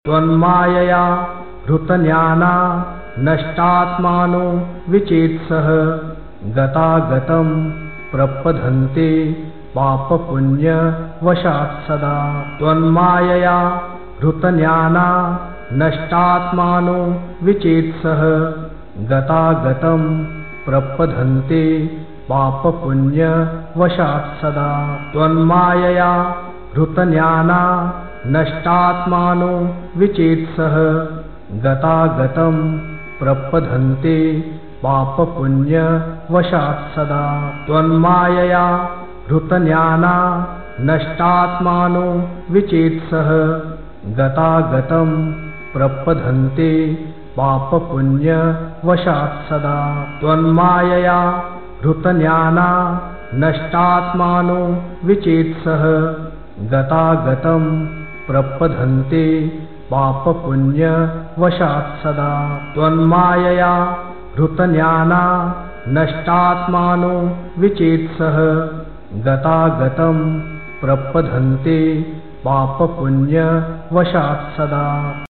त्वन्मायया हृतज्ञाना नष्टात्मानो विचेत्सः गतागतं प्रपद्यन्ते पापपुण्यवशात् सदा। त्वन्मायया हृतज्ञाना नष्टात्मानो विचेत्सः गतागतं प्रपद्यन्ते पापपुण्यवशात् सदा। त्वन्मायया हृतज्ञाना नष्टात्मानो विचेत्सः गतागतं प्रपद्यन्ते पापपुण्यवशात् सदा। त्वन्मायया हृतज्ञाना नष्टात्मानो विचेत्सः गतागतं प्रपद्यन्ते पापपुण्यवशात् सदा। त्वन्मायया हृतज्ञाना नष्टात्मानो विचेत्सः गतागतं प्रपद्यन्ते पापपुण्यवशात् सदा। त्वन्मायया हृतज्ञाना नष्टात्मानो विचेत्सः गतागतं प्रपद्यन्ते पापपुण्यवशात् सदा।